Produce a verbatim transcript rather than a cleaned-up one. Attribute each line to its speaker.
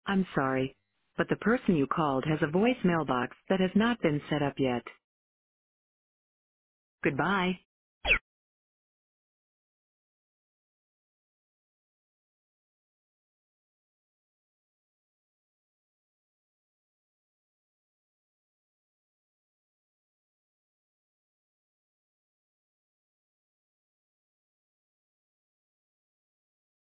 Speaker 1: I'm sorry, but the person you called has a voice mailbox that has not been set up yet. Goodbye.